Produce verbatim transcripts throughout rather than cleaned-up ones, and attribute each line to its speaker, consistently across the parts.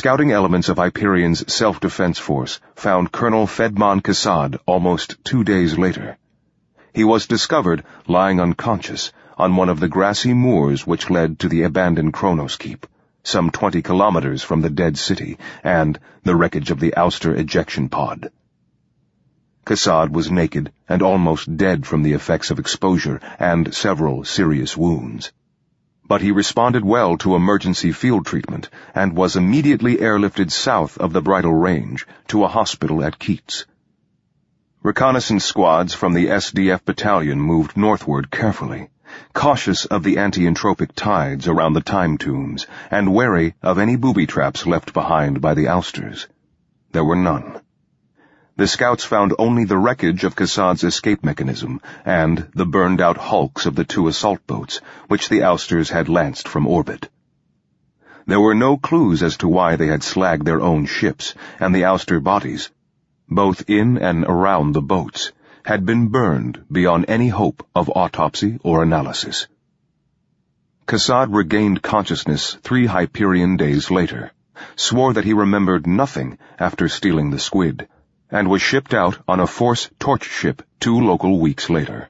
Speaker 1: scouting elements of Hyperion's self-defense force found Colonel Fedman Kassad almost two days later. He was discovered lying unconscious on one of the grassy moors which led to the abandoned Kronos Keep, some twenty kilometers from the dead city and the wreckage of the ouster ejection pod. Kassad was naked and almost dead from the effects of exposure and several serious wounds. But he responded well to emergency field treatment and was immediately airlifted south of the Bridle Range to a hospital at Keats. Reconnaissance squads from the S D F battalion moved northward carefully, cautious of the anti-entropic tides around the time tombs and wary of any booby traps left behind by the ousters. There were none. The scouts found only the wreckage of Kassad's escape mechanism and the burned-out hulks of the two assault boats, which the ousters had lanced from orbit. There were no clues as to why they had slagged their own ships, and the ouster bodies, both in and around the boats, had been burned beyond any hope of autopsy or analysis. Kassad regained consciousness three Hyperion days later, swore that he remembered nothing after stealing the squid, and was shipped out on a force torch ship two local weeks later.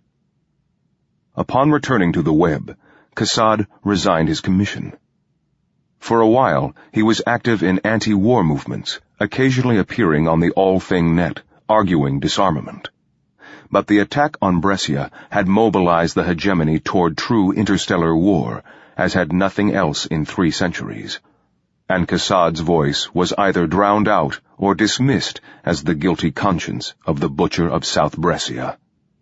Speaker 1: Upon returning to the web, Kassad resigned his commission. For a while, he was active in anti-war movements, occasionally appearing on the All Thing net, arguing disarmament. But the attack on Brescia had mobilized the hegemony toward true interstellar war, as had nothing else in three centuries. And Kassad's voice was either drowned out or dismissed as the guilty conscience of the butcher of South Brescia.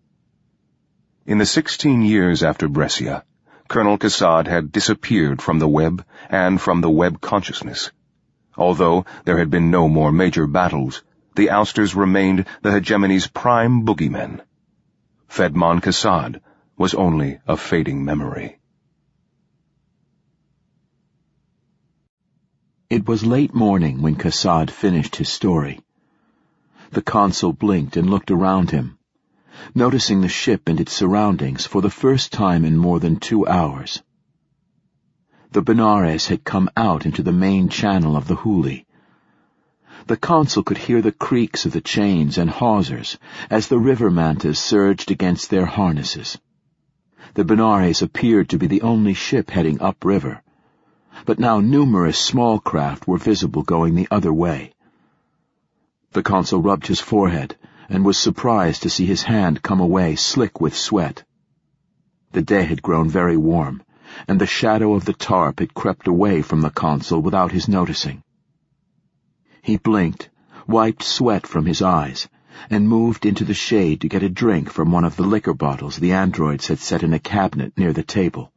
Speaker 1: In the sixteen years after Brescia, Colonel Kassad had disappeared from the web and from the web consciousness. Although there had been no more major battles, the ousters remained the hegemony's prime boogeymen. Fedman Kassad was only a fading memory.
Speaker 2: It was late morning when Kassad finished his story. The consul blinked and looked around him, noticing the ship and its surroundings for the first time in more than two hours. The Benares had come out into the main channel of the Hooghly. The consul could hear the creaks of the chains and hawsers as the river mantas surged against their harnesses. The Benares appeared to be the only ship heading upriver, but now numerous small craft were visible going the other way. The consul rubbed his forehead and was surprised to see his hand come away slick with sweat. The day had grown very warm, and the shadow of the tarp had crept away from the consul without his noticing. He blinked, wiped sweat from his eyes, and moved into the shade to get a drink from one of the liquor bottles the androids had set in a cabinet near the table.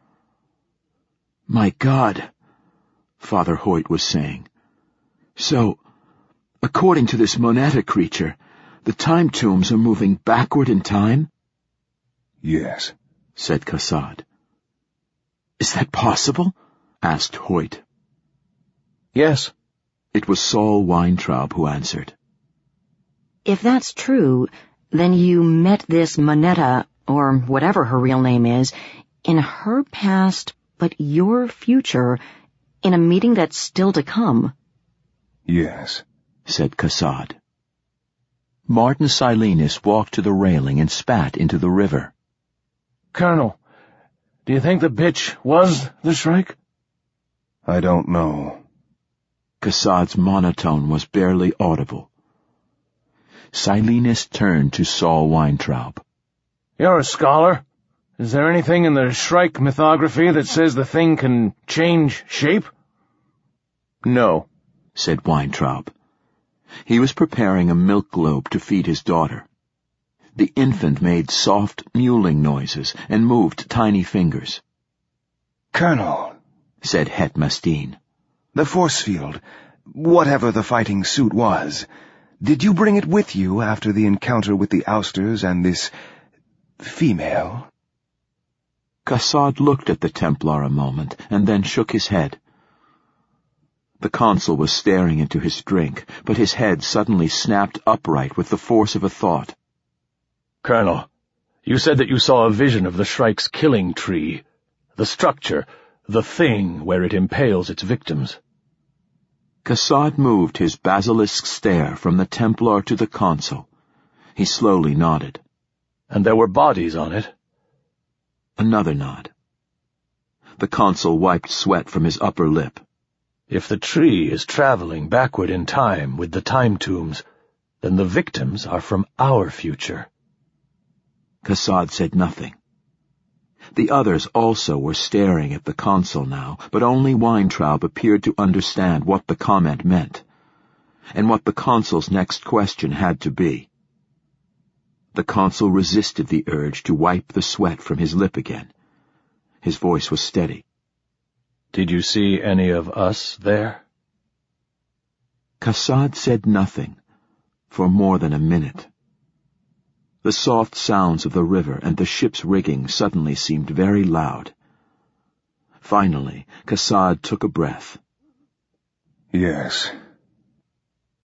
Speaker 2: "My God," Father Hoyt was saying. "So, according to this Moneta creature, the time tombs are moving backward in time?"
Speaker 1: "Yes,"
Speaker 2: said Kassad. "Is that possible?" asked Hoyt.
Speaker 3: "Yes."
Speaker 2: It was Saul Weintraub who answered.
Speaker 4: "If that's true, then you met this Moneta, or whatever her real name is, in her past, but your future, in a meeting that's still to come."
Speaker 1: "Yes,"
Speaker 2: said Kassad. Martin Silenus walked to the railing and spat into the river.
Speaker 3: "Colonel, do you think the bitch was the Shrike?"
Speaker 1: "I don't know."
Speaker 2: Kassad's monotone was barely audible. Silenus turned to Saul Weintraub.
Speaker 3: "You're a scholar. Is there anything in the Shrike mythography that says the thing can change shape?"
Speaker 2: "No," said Weintraub. He was preparing a milk globe to feed his daughter. The infant made soft, mewling noises and moved tiny fingers.
Speaker 5: "Colonel,"
Speaker 2: said Het Mastine,
Speaker 5: "the force field, whatever the fighting suit was, did you bring it with you after the encounter with the ousters and this female?"
Speaker 2: Kassad looked at the Templar a moment and then shook his head. The consul was staring into his drink, but his head suddenly snapped upright with the force of a thought.
Speaker 3: "Colonel, you said that you saw a vision of the Shrike's killing tree, the structure, the thing where it impales its victims."
Speaker 2: Kassad moved his basilisk stare from the Templar to the consul. He slowly nodded.
Speaker 3: And there were bodies on it?
Speaker 2: Another nod. The consul wiped sweat from his upper lip.
Speaker 3: If the tree is traveling backward in time with the time tombs, then the victims are from our future.
Speaker 2: Kassad said nothing. The others also were staring at the consul now, but only Weintraub appeared to understand what the comment meant, and what the consul's next question had to be. The consul resisted the urge to wipe the sweat from his lip again. His voice was steady.
Speaker 3: Did you see any of us there?
Speaker 2: Kassad said nothing for more than a minute. The soft sounds of the river and the ship's rigging suddenly seemed very loud. Finally, Kassad took a breath.
Speaker 1: Yes.